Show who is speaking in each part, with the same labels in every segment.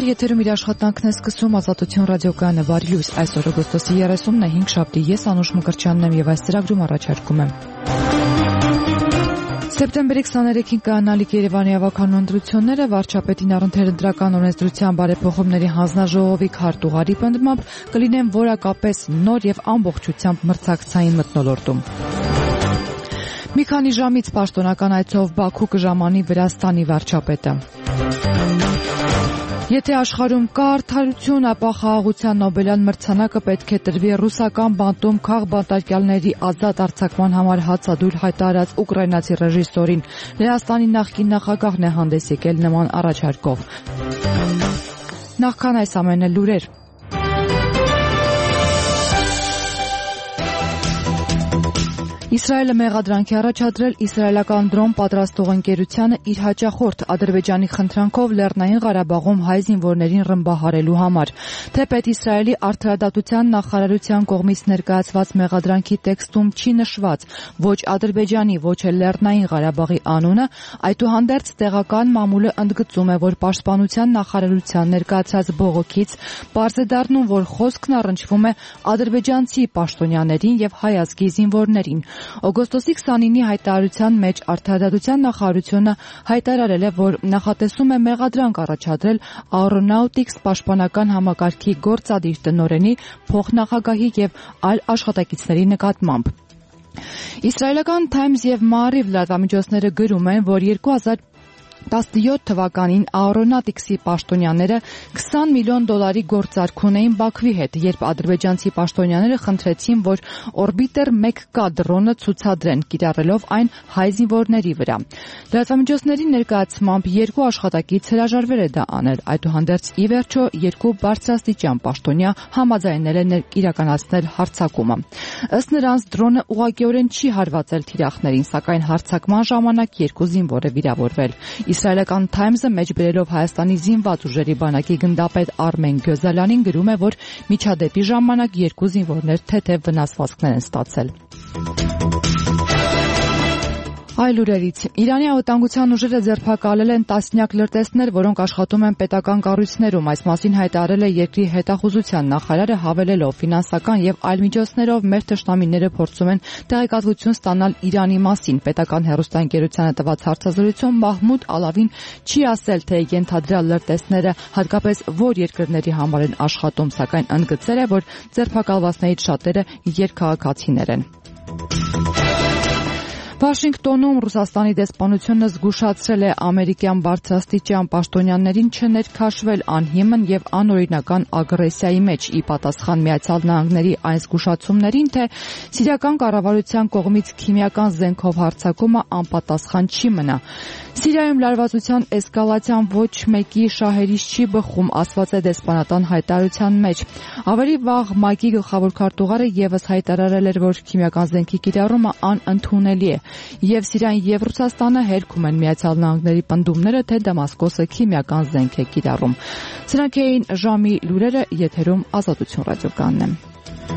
Speaker 1: Նմսկար եթերում իր աշխատանքն է սկսում Ազատություն ռադիոկայանը բարի լույս այսօր օգոստոսի 30-ն է 5 շաբթի ես Անուշ Մկրտչյանն եմ եւ այս ծրագրում առաջարկում եմ Սեպտեմբերի 23-ին կայանալիք Երևանի ավականու ընտրությունները վարչապետին առընթեր ընտրական օրենսդրության բարեփոխումների հանձնաժողովի քարտուղարի պնդմամբ կլինեն որակապես նոր եւ ամբողջությամբ մրցակցային մթնոլորտում Մի քանի ժամից պաշտոնական այցով Բաքու կժամանի Վրաստանի վարչապետը Եթե աշխարհում կա արդարություն, ապա խաղաղության Նոբելյան մրցանակը պետք է տրվի ռուսական բանտում քաղբանտարկյալների ազատ արձակման համար հացադուլ հայտարարած ուկրաինացի ռեժիսորին Լեհաստանի նախկին նախագահն է հանդես եկել նման առաջարկով։ Նախքան այս ամենը լուրեր Իսրայելը մեղադրանք է առաջադրել իսրայելական դրոն պատրաստող ընկերությանը իր հաճախորդ Ադրբեջանի խնդրանքով Լեռնային Ղարաբաղում հայ զինվորներին ռմբահարելու համար։ Թեպետ Իսրայելի արդարադատության նախարարության կողմից ներկայացված մեղադրանքի տեքստում չի նշված ոչ Ադրբեջանի, ոչ էլ Լեռնային Ղարաբաղի անունը, այդուհանդերձ տեղական մամուլը ընդգծում է, որ Պաշտպանության նախարարության ներկայացած բողոքից պարզ է դառնում, որ խոսքն առնչվում է ադրբեջանցի պաշտոնյաներին եւ հայ ազգի զինվորներին։ Օգոստոսի 29-ի հայտարարության մեջ Արդարադատության նախարարությունը հայտարարել է, որ նախատեսում է մեղադրանք առաջադրել Aeronautics պաշտպանական համակարգի գործադիր տնօրենի, փոխնախագահի եւ այլ աշխատակիցների նկատմամբ։ Իսրայելական Times եւ Maariv լրատվամիջոցները գրում են, որ 2017 թվականին Aeronautics-ի պաշտոնյաները $20 միլիոն գործարք ունեին Բաքվի հետ, երբ ադրբեջանցի պաշտոնյաները խնդրեցին, որ Orbiter 1K դրոնը ցուցադրեն, կիրառելով այն հայ զինվորների վրա։ Լրատվամիջոցների ներկայացմամբ երկու աշխատակից հրաժարվել է դա անել, այդուհանդերձ ի վերջո երկու բարձրաստիճան պաշտոնյա համաձայնել են իրականացնել հարձակումը։ Ըստ նրանց դրոնը ուղղակիորեն չի հարվածել թիրախներին, սակայն հարձակման ժամանակ երկու զինվոր է վիրավորվել։ Իսրայելական Times-ը մեջբերելով Հայաստանի զինված ուժերի բանակի գնդապետ Արմեն Գյոզալյանին գրում է, որ միջադեպի ժամանակ երկու զինվորներ թեթև վնասվածքներ են ստացել։ Այլ լուրերից Իրանի անվտանգության ուժերը ձերբակալել են տասնյակ լրտեսներ, որոնք աշխատում են պետական կառույցներում։ Այս մասին հայտարարել է երկրի հետախուզության նախարարը, հավելելով ֆինանսական եւ այլ միջոցներով մեր թշնամիները փորձում են տեղեկատվություն ստանալ Իրանի մասին։ Պետական հեռուստաընկերությանը տված հարցազրույցում Մահմուդ Ալավին չի ասել, թե ենթադրյալ լրտեսները հատկապես որ երկրների համար են աշխատում, սակայն ընդգծել է, որ ձերբակալվածներից շատերը երկքաղաքացիներ են։ Վաշինգտոնում Ռուսաստանի դեսպանությունը զգուշացրել է ամերիկյան բարձրաստիճան պաշտոնյաներին չներքաշվել անհիմն եւ անօրինական ագրեսիայի մեջ ի պատասխան Միացյալ Նահանգների այն զգուշացումներին, թե սիրիական կառավարության կողմից քիմիական զենքով հարձակումը անպատասխան չի մնա։ Սիրիայում լարվածության էսկալացիան ոչ մեկի շահերից չի բխում, ասված է դեսպանատան հայտարարության մեջ։ Ավելի վաղ ՄԱԿ-ի գլխավոր քարտուղարը եւս հայտարարել էր, որ քիմիական զենքի կիրառումը անընդունելի է, եւ Սիրիան եւ Ռուսաստանը հերքում են Միացյալ Նահանգների պնդումները, թե Դամասկոսը քիմիական զենք է կիրառում։ Սրանք էին ժամի լուրերը, եթերում Ազատություն ռադիոկայանն է։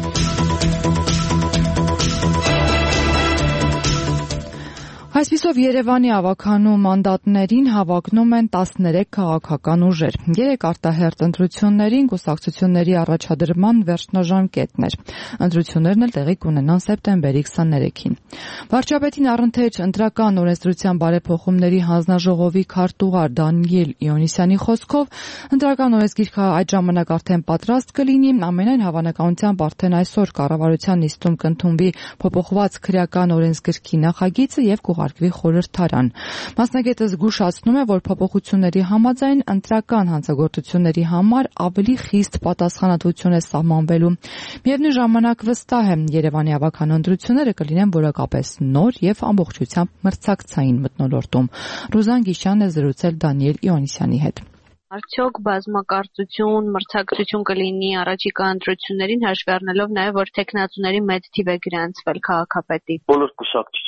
Speaker 1: Այսպիսով Երևանի ավականու մանդատներին հավակնում են 13 քաղաքական ուժեր։ 3 արտահերթ ընտրություններին կուսակցությունների առաջադրման վերջնաժամկետն էր։ Ընտրություններն էլ տեղի կունենան սեպտեմբերի 23-ին։ Վարչապետին առընթեր ընտրական օրենսդրության բարեփոխումների հանձնաժողովի քարտուղար Դանիել Իոնիսյանի խոսքով ընտրական օրենսգիրքը այդ ժամանակ արդեն պատրաստ կլինի, ամենայն հավանականությամբ արդեն այսօր կառավարության նիստում կընդունվի փոփոխված քրեական օրենսգրքի նախագիծը եւ կուղարկվի խորհրդարան։ Մասնագետը զգուշացնում է, որ փոփոխությունների համաձայն ընտրական հանցագործությունների համար ավելի խիստ պատասխանատվություն է սահմանվելու։ Միևնույն ժամանակ վստահ է, Երևանի ավականու ընտրությունները կլինեն որակապես նոր եւ ամբողջությամբ մրցակցային մթնոլորտում։ Ռուզան Գիշյանն է զրուցել Դանիել Իոնիսյանի հետ։
Speaker 2: Արդյոք բազմակարծություն, մրցակցություն կլինի առաջիկա ընտրություններին, հաշվի առնելով նաև, որ թեկնածուների մեծ թիվ է գրանցվել քաղաքապետի։
Speaker 3: Բոլոր կուսակցությունները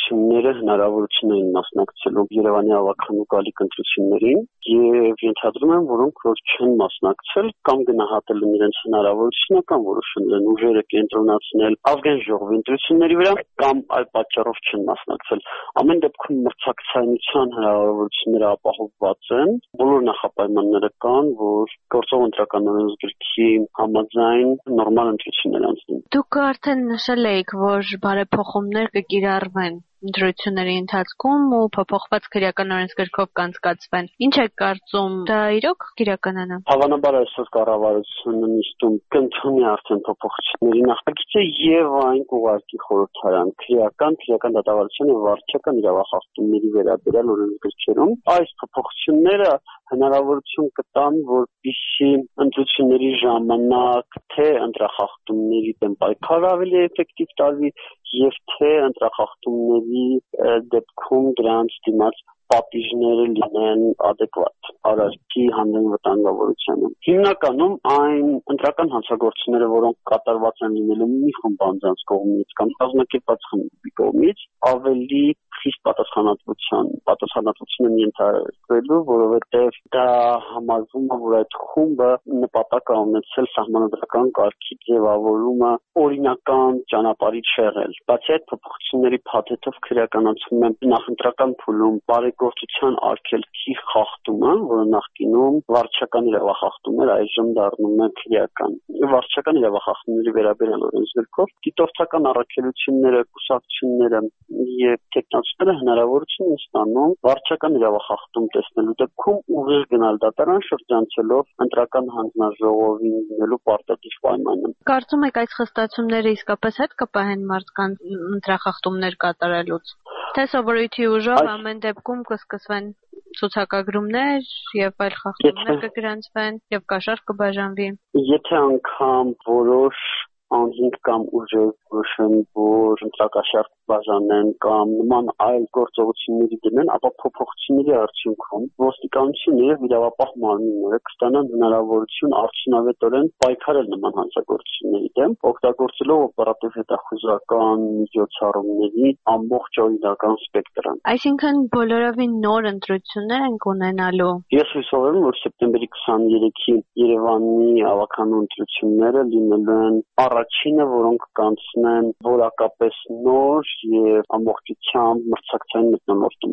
Speaker 3: ընկերությունները հնարավորություն էին մասնակցելու Երևանի ավականու գալիք ընտրություններին եւ ենթադրում եմ, որոնք որ չեն մասնակցել կամ գնահատել են իրենց հնարավորությունը կամ որոշել են ուժերը կենտրոնացնել ազգային ժողովի ընտրությունների վրա կամ այլ պատճառով չեն մասնակցել։ Ամեն դեպքում մրցակցայնության հնարավորությունները ապահովված են, բոլոր նախապայմանները կան, որ գործող ընտրական օրենսգրքի համաձայն նորմալ ընտրություններ անցնեն։
Speaker 2: Դուք արդեն նշել եք, որ բարեփոխումներ կկիրառվեն ընտրությունների ընթացքում ու փոփոխված քրեական օրենսգրքով կանցկացվեն։ Ինչ եք կարծում, դա իրոք կիրականանա։
Speaker 3: Հավանաբար այսօր կառավարությունը նիստում կընդունի արդեն փոփոխությունների նախագիծը եւ այն կուղարկի խորհրդարան քրեական դատավարության եւ վարչական իրավախախտումների վերաբերյալ օրենսգրքերում։ Այս փոփոխությունները հնարավորություն կտան, որպեսզի ընտրությունների ժամանակ թե ընտրախախտումների դեմ պայքար ավելի էֆեկտիվ տարվի եւ թե ընտրախախտումների դեպքում դրանց դիմաց պատիժները լինեն adekvat արարքի հանդեպ վտանգավորությանը։ Հիմնականում այն ընտրական հանցագործությունները, որոնք կատարված են լինելու մի խումբ անձանց կողմից կամ կազմակերպված խմբի կողմից, ավելի խիստ պատասխանատվություն են ենթարկվելու, որովհետև դա համարվում է, որ այդ խումբը նպատակ է ունեցել սահմանադրական կարգի ձևավորումը օրինական ճանապարհից եղել։ Բացի այդ, փոփոխությունների փաթեթով քրեականացում է նախընտրական փուլում բարեգործության արգելքի խախտումը, որը նախկինում վարչական իրավախախտում էր, այժմ դառնում է քրեական։ Վարչական իրավախախտումների վերաբերյալ օրենսգրքով դիտորդական առաքելությունները, կուսակցությունները եւ տեխնացիները հնարավորություն են ստանում վարչական իրավախախտում տեսնելու դեպքում ուղիղ գնալ դատարան շրջանցելով ընտրական հանձնաժողովին լինելու պարտադիր պայմանը։
Speaker 2: Կարծում եք այս խստացումները իսկապես հետ կպահեն մարդկանց ընտրախախտումներ կատարելուց։ Թե սովորույթի ուժով ամեն դեպքում կսկսվեն ցուցակագրումներ եւ այլ խախտումներ կգրանցվեն եւ կաշառք կբաժանվի։
Speaker 3: Եթե անգամ որոշ անձինք կամ ուժեր որոշեն, որ ընտրակաշառք բաժանեն կամ նման այլ գործողությունների դնեն, ապա փոփոխությունների արդյունքում ոստիկանությունը եւ իրավապահ մարմինները կստանան հնարավորություն արդյունավետորեն պայքարել նման հանցագործությունների դեմ, օգտագործելով օպերատիվ հետախուզական միջոցառումների ամբողջ օրինական սպեկտրը։
Speaker 2: Այսինքն բոլորովին նոր ընտրություններ են ունենալու։
Speaker 3: Ես հույսով եմ, որ սեպտեմբերի 23-ի Երևանի ավականու ընտրությունները լինելու են առաջինը, որոնք կանցնեն որակապես նոր եւ ամբողջությամբ մրցակցային մթնոլորտում։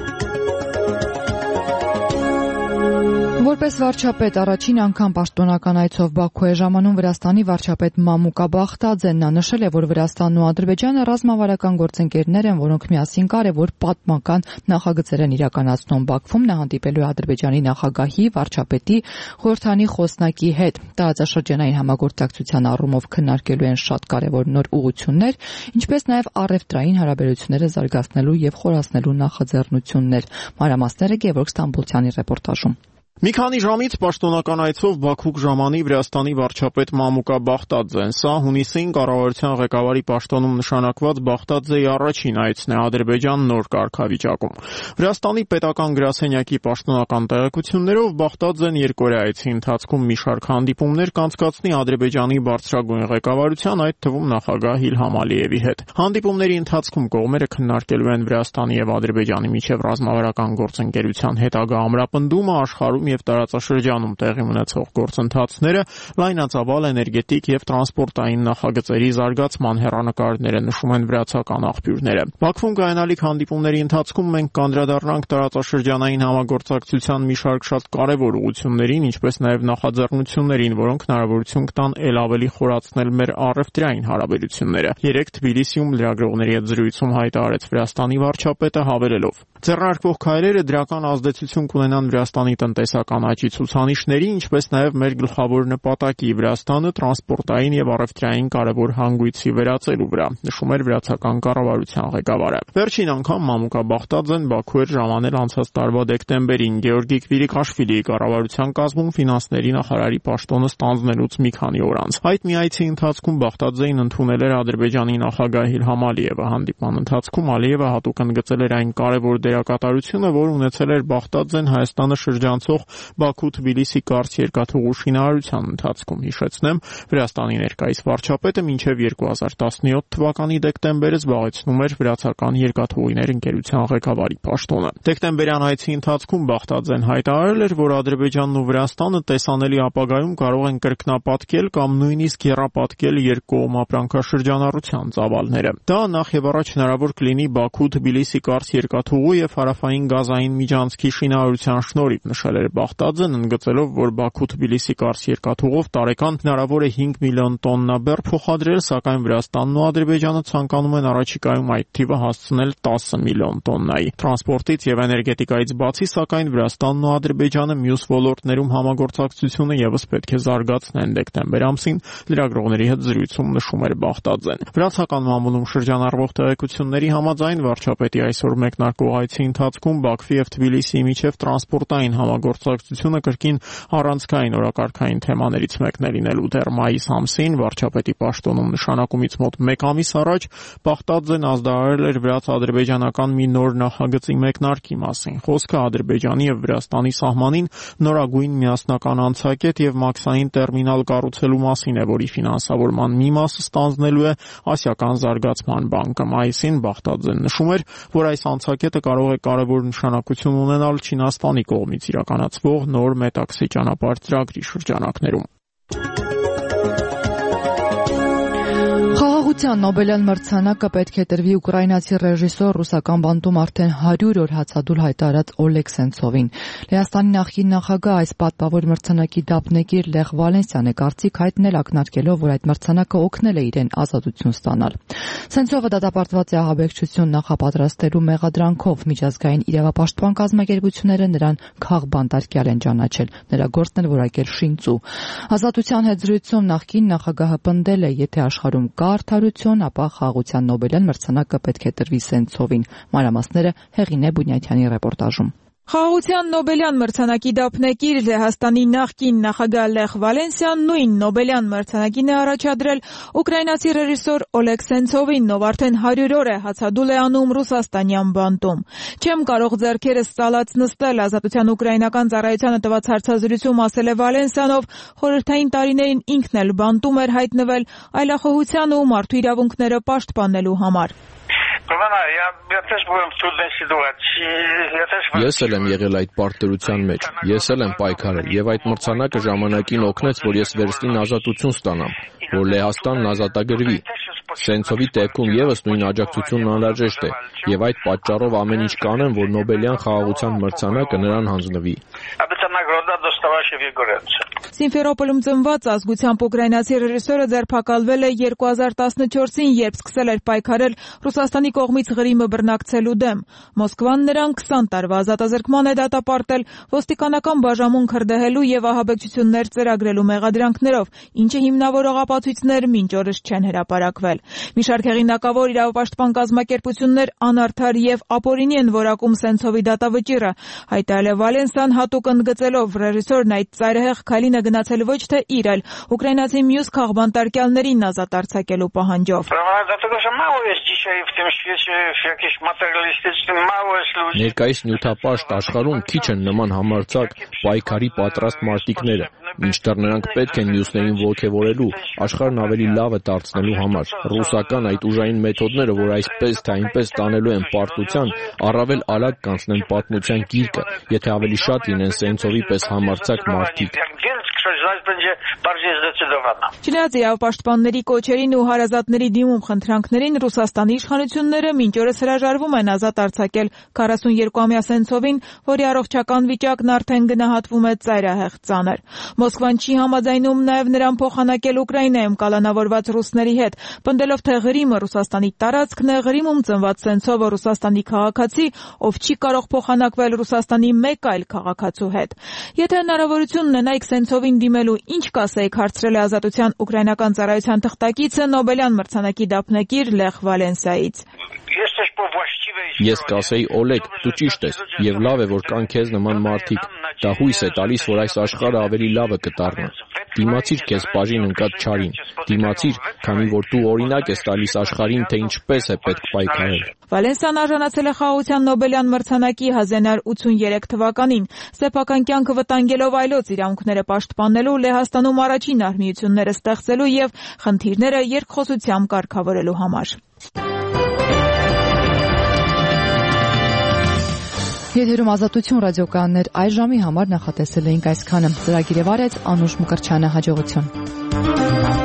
Speaker 1: Որպես վարչապետ առաջին անգամ պաշտոնական այցով Բաքու է ժամանում Վրաստանի վարչապետ Մամուկա Բախտաձեն։ Նա նշել է, որ Վրաստանն ու Ադրբեջանը ռազմավարական գործընկերներ են, որոնք միասին կարևոր պատմական նախագծեր են իրականացնում Բաքվում։ Նա հանդիպելու է Ադրբեջանի նախագահի, վարչապետի, խորհրդանի խոսնակի հետ։ Տարածաշրջանային համագործակցության առումով քննարկելու են շատ կարևոր նոր ուղղություններ, ինչպես նաև առևտրային հարաբերությունները զարգացնելու եւ խորացնելու նախաձեռնություններ։ Մանրամասները Գևորգ Ստամբուլցյանի ռեպորտաժում։
Speaker 4: Մի քանի ժամից պաշտոնական այցով Բաքու կժամանի Վրաստանի վարչապետ Մամուկա Բախտաձեն։ Սա հունիսին կառավարության ղեկավարի պաշտոնում նշանակված Բախտաձեի առաջին այցն է Ադրբեջան նոր կարգավիճակում։ Վրաստանի պետական գրասենյակի պաշտոնական տեղեկություններով Բախտաձեն երկօրյա այցի ընթացքում մի շարք հանդիպումներ կանցկացնի Ադրբեջանի բարձրագույն ղեկավարության, այդ թվում նախագահ Իլհամ Ալիևի հետ։ Հանդիպումների ընթացքում կողմերը քննարկելու են Վրաստանի եւ Ադրբեջանի միջև ռազմավարական գործընկերության հետագա ամրապնդումը, աշխարհում եւ տարածաշրջանում տեղի ունեցող գործընթացները, լայնածավալ էներգետիկ եւ տրանսպորտային նախագծերի զարգացման հեռանկարները, նշում են վրացական աղբյուրները։ Բաքվում կայանալիք հանդիպումների ընթացքում մենք կանդրադառնանք տարածաշրջանային համագործակցության մի շարք շատ կարևոր ուղղություններին, ինչպես նաեւ նախաձեռնություններին, որոնք հնարավորություն կտան ել ավելի խորացնել մեր առևտրային հարաբերությունները։ Երեկ Թբիլիսիում լրագրողների հետ զրույցում հայտարարեց Վրաստանի վարչապետը, հավելելով. Ձեռնարկվող քայլերը դրական ազդեցություն կունենան Վրաստանի տնտեսական աճի ցուցանիշների, ինչպես նաև մեր գլխավոր նպատակի Վրաստանը տրանսպորտային եւ առևտրային կարևոր հանգույցի վերածելու վրա, նշում էր վրացական կառավարության ղեկավարը։ Վերջին անգամ Մամուկա Բախտաձեն Բաքու էր ժամանել անցած տարվա դեկտեմբերին Գեորգի Կվիրիկաշվիլիի կառավարության կազմում ֆինանսների նախարարի պաշտոնը ստանձնելուց մի քանի օր անց։ Այդ մի այցի ընթացքում Բախտաձեին ընդունել էր Ադրբեջանի նախագահ Իլհամ Ալիևը։ Հանդիպման ընթացքում Ալիևը հատուկ ընդգծել էր այն կարևոր դերակատարությունը, որ ունեցել էր Բաղդադզեն Հայաստանը շրջանցող Բաքու-Թբիլիսի կարճ երկաթուղու շինարարության ընթացքում։ Հիշեցնեմ, Վրաստանի ներկայիս վարչապետը մինչև 2017 թվականի դեկտեմբերը զբաղեցնում էր վրացական երկաթուղիներ ընկերության ղեկավարի պաշտոնը։ Դեկտեմբերյան այցի ընթացքում Բաղդադզեն հայտարարել էր, որ Ադրբեջանն ու Վրաստանը տեսանելի ապագայում կարող են կրկնապատկել կամ նույնիսկ եռապատկել երկկողմ ապրանքաշրջանառության ծավալները։ Դա նախ եւ առաջ հնարավոր կլինի Բաքու-Թբիլիսի կարճ երկաթուղու եւ հարավային գազային միջանցքի շինարարության շնորհիվ, նշել էր Բաղդադզեն, ընդգծելով, որ Բաքու-Թբիլիսի կարճ երկաթուղով տարեկան հնարավոր է 5 միլիոն տոննա բեռ փոխադրել, սակայն Վրաստանն ու Ադրբեջանը ցանկանում են առաջիկայում այդ թիվը հասցնել 10 միլիոն տոննայի։ Տրանսպորտից եւ էներգետիկայից բացի, սակայն Վրաստանն ու Ադրբեջանը մյուս ոլորտներում համագործակցությունը եւս պետք է զարգացնեն։ Դեկտեմբեր ամսին լրագրողների հետ զրույցում նշում էր Բաղդադզեն։ Վրացական մամուլում շրջանառվող տեղեկությունների համաձայն վարչապետի այսօր մեկնարկող այցի ընթացքում Բաքվի եւ Թբիլիսիի միջև տրանսպորտային համագործակցությունը կրկին առանցքային օրակարգային թեմաներից մեկն է լինելու։ Դեռ մայիս ամսին վարչապետի պաշտոնում նշանակումից մոտ 1 ամիս առաջ Բաղդադզեն ազդարարել էր վրաց-ադրբեջանական մի նոր նախագծի մեկնարկի մասին։ Խոսքը Ադրբեջանի եւ Վրաստանի սահմանին նորագույն միասնական անցակետ եւ մաքսային տերմինալ կառուցելու մասին է, որի ֆինանսավորման մի մասը ստանձնելու է Ասիական զարգացման բանկը։ Մայիսին Բաղդադզեն նշում էր, որ այս անցակետը կարող է կարևոր նշանակություն ունենալ Չինաստանի կողմից իրականացվող նոր Մետաքսի ճանապարհ ծրագրի շրջանակներում։
Speaker 1: Խաղաղության Նոբելյան մրցանակը պետք է տրվի ուկրաինացի ռեժիսոր, ռուսական բանտում արդեն 100 օր հացադուլ հայտարարած Օլեգ Սենցովին։ Լեհաստանի նախկին նախագահ այս պատվավոր մրցանակի դափնեկիր Լեխ Վալենսիան է կարծիք հայտնել, ակնարկելով, որ այդ մրցանակը օգնել է իրեն ազատություն ստանալ։ Սենցովը դատապարտված է ահաբեկչություն նախապատրաստելու մեղադրանքով։ Միջազգային իրավապաշտպան կազմակերպությունները նրան քաղբանտարկյալ են ճանաչել։ Նրա գործն էլ որակել շինծու։ Ազատության հետ զրույցում նախկին նախագահը պնդել է, եթե աշխարհում կա արդարություն, ապա խաղաղության Նոբելյան մրցանակը պետք է տրվի Սենցովին։ Մանրամասները Հեղինե Բունյաթյանի ռեպորտաժում։
Speaker 5: Խաղաղության Նոբելյան մրցանակի դափնեկիր Լեհաստանի նախկին նախագահ Լեխ Վալենսիան նույն Նոբելյան մրցանակին է առաջադրել ուկրաինացի ռեժիսոր Օլեգ Սենցովին, ով արդեն 100 օր է հացադուլ է անում ռուսաստանյան բանտում։ Չեմ կարող ձեռքերս ծալած նստել, ազատության ուկրաինական ծառայությանը տված հարցազրույցում ասել է Վալենսիան, ով խորհրդային տարիներին ինքն էլ բանտում էր հայտնվել այլախոհության ու մարդու իրավունքները պաշտպանելու համար։
Speaker 6: Ես էլ եմ եղել այդ պարտադրության մեջ, ես էլ եմ պայքարել եւ այդ մրցանակը ժամանակին օգնեց, որ ես վերստին ազատություն ստանամ, որ Լեհաստանն ազատագրվի։ Սենցովի դեպքում եւս նույն աջակցությունն անհրաժեշտ է եւ այդ պատճառով ամեն ինչ կանեմ, որ Նոբելյան խաղաղության մրցանակը նրան հանձնվի։
Speaker 5: Սիմֆերոպոլում ծնված ազգությամբ ուկրաինացի ռեժիսորը ձերբակալվել է 2014-ին, երբ սկսել էր պայքարել Ռուսաստանի կողմից Ղրիմը բռնակցելու դեմ։ Մոսկվան նրան 20 տարվա ազատազրկման է դատապարտել ոստիկանական բաժանմունք հրդեհելու եւ ահաբեկչություններ ծրագրելու մեղադրանքներով, ինչը հիմնավորող ապացույցներ մինչ օրս չեն հրապարակվել։ Մի շարք հեղինակավոր իրավապաշտպան կազմակերպություններ անարդար եւ ապօրինի են որակում Սենցովի դատավճիռը, հայտարարել է Վալենսիան հատուկ ընդգծելով ռեժիսորն այդ ծայրահեղ քայլին է գնացել ոչ թե իր, այլ ուկրաինացի մյուս քաղբանտարկյալներին ազատ արձակելու պահանջով։
Speaker 6: Ներկայիս նյութապաշտ աշխարհում քիչ են նման համարձակ պայքարի պատրաստ մարտիկները, մինչդեռ նրանք պետք են մյուսներին ոգևորելու, աշխարհն ավելի լավը դարձնելու համար։ Ռուսական այդ ուժային մեթոդները, որ այսպես թե այնպես տանելու են պարտության, առավել արագ կանցնեն պատմության գիրկը, եթե ավելի շատ լինեն Սենցովի պես համարձակ մարտիկ։
Speaker 5: Չնայած իրավապաշտպանների կոչերին ու հարազատների դիմում խնդրանքներին, Ռուսաստանի իշխանությունները մինչ օրս հրաժարվում են ազատ արձակել 42-ամյա Սենցովին, որի առողջական վիճակն արդեն գնահատվում է ծայրահեղ ծանր։ Մոսկվան չի համաձայնում նաև նրան փոխանակել Ուկրաինայում կալանավորված ռուսների հետ, պնդելով, թե Ղրիմը Ռուսաստանի տարածքն է, Ղրիմում ծնված Սենցովը Ռուսաստանի քաղաքացի, ով չի կարող փոխանակվել Ռուսաստանի մեկ այլ քաղաքացու հետ։ Եթե հնարավորություն ունենայիք Սենցովին դիմելու, ինչ կասեիք, հարցրել է ազատության ուկրաինական ծառայության թղթակիցը Նոբելյան մրցանակի դափնեկիր Լեխ Վալենսիայից։
Speaker 6: Ես կասեի Օլեգ, դու ճիշտ ես, եւ լավ է, որ կան քեզ նման մարդիկ։ Դա հույս է տալիս, որ այս աշխարհը ավելի լավը կդառնա։ Դիմացիր քեզ բաժին ընկած չարին, դիմացիր, քանի որ դու օրինակ ես տալիս աշխարհին, թե ինչպես է պետք պայքարել։
Speaker 5: Վալենսիան արժանացել է Խաղաղության Նոբելյան մրցանակի 1983 թվականին, սեփական կյանքը վտանգելով այլոց իրավունքները պաշտպանելու, Լեհաստանում առաջին արհմիությունները ստեղծելու եւ խնդիրները երկխոսությամբ կարգավորելու համար։
Speaker 1: Եթերում Ազատություն ռադիոկայաններ այս ժամի համար նախատեսել էինք այսքանը։ Ծրագիրը վարեց Անուշ Մկրտչյանը, հաջողություն։